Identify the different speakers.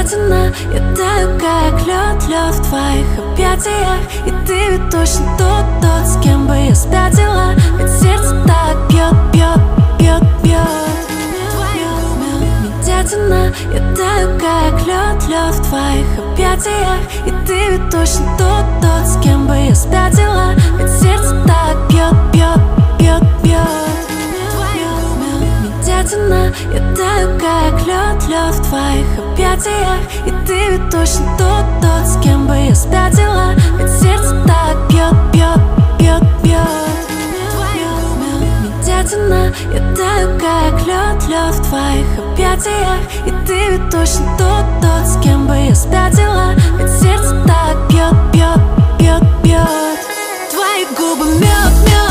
Speaker 1: медленно я таю, как лед, лед в твоих объятиях. И ты ведь точно тот, с кем бы я спятила. Ведь сердце так бьет, бьет, бьет, бьет. Медленно я таю, как лед, лед в твоих объятиях. И ты ведь точно тот, с кем бы я спятила. Ведь сердце так бьет, бьет, бьет, бьет. Медленно я таю, как лед, лед в твоих объятиях. И ты ведь точно тот, с кем бы я спятила. Ведь сердце так бьет, бьет, бьет, бьет. Медленно я таю, как лед, лед в твоих объятиях. И ты ведь точно тот, с кем бы я спятила. Ведь сердце так бьет, бьет, бьет, бьет. Твои губы мед, мед.